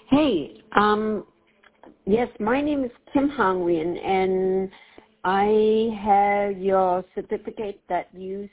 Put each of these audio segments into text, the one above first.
Hey, yes, my name is Kim Hong Win, and I have your certificate that you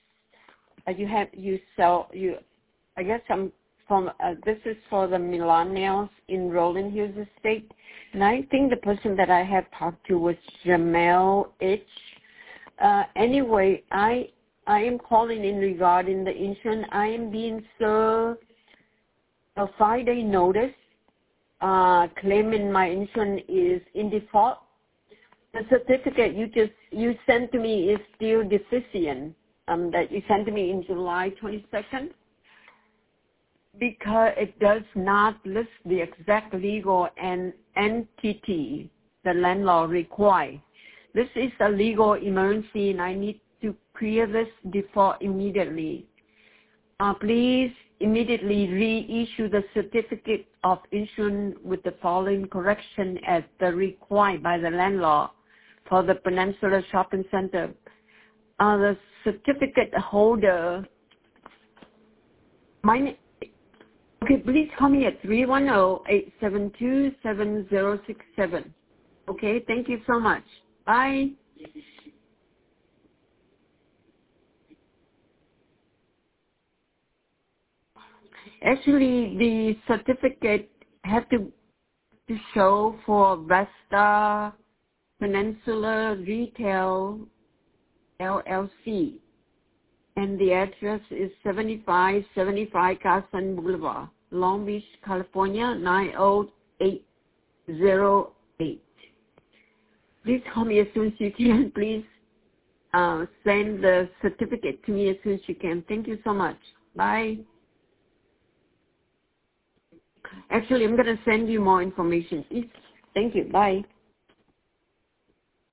sell. I guess I'm from. This is for the millennials in Rolling Hills Estate, and I think the person that I have talked to was Jamel H. Anyway, I am calling in regarding the insurance. I am being served a 5-day notice. Claiming my insurance is in default. The certificate you sent to me is still deficient. That you sent to me in July 22nd, because it does not list the exact legal and entity the landlord requires. This is a legal emergency, and I need to clear this default immediately. Please immediately reissue the certificate of insurance with the following correction as the required by the landlord for the Peninsula Shopping Center. The certificate holder, okay, please call me at 310-872-7067. Okay, thank you so much. Bye. Actually, the certificate had to show for Vesta Peninsula Retail LLC, and the address is 7575 Carson Boulevard, Long Beach, California, 90808. Please call me as soon as you can. Please send the certificate to me as soon as you can. Thank you so much. Bye. Actually, I'm going to send you more information. Thank you. Bye.